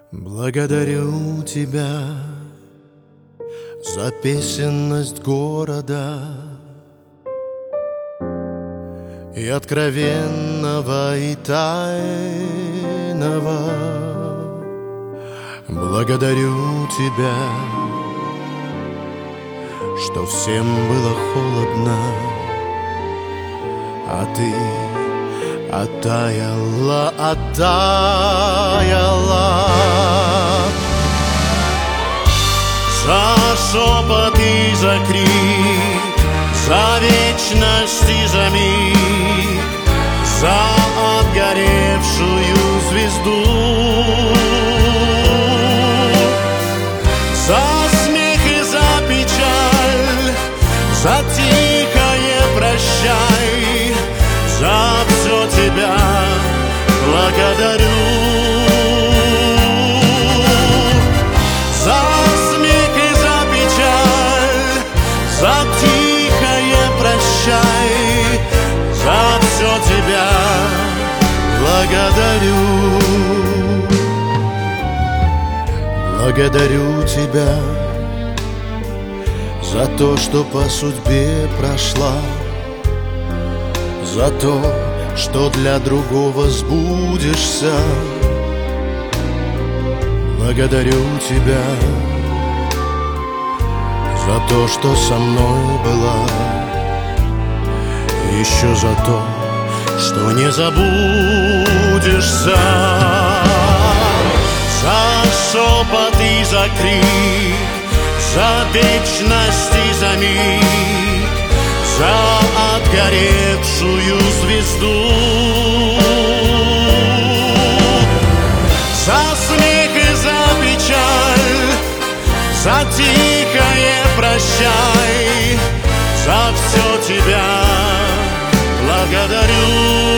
Благодарю тебя за песенность города и откровенного, и тайного. Благодарю тебя, что всем было холодно, а ты оттаяла, оттаяла. За шепот и за крик, за вечность и за миг, за отгоревшую звезду, за смех и за печаль, за тихое прощай, за все тебя благодарю. За смех и за печаль, за тихое прощай, за все тебя благодарю. Благодарю тебя за то, что по судьбе прошла, за то, что для другого сбудешься. Благодарю тебя за то, что со мной была, еще за то, что не забудешься. За шепот и за крик, за вечность и за миг, за отгоревшую звезду, за смех и за печаль, за тихое прощай, за все тебя благодарю.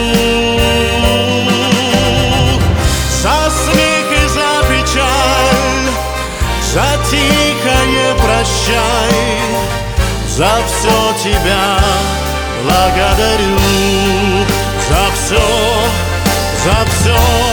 За смех и за печаль, за тихое прощай, за все тебя благодарю. За все, за все.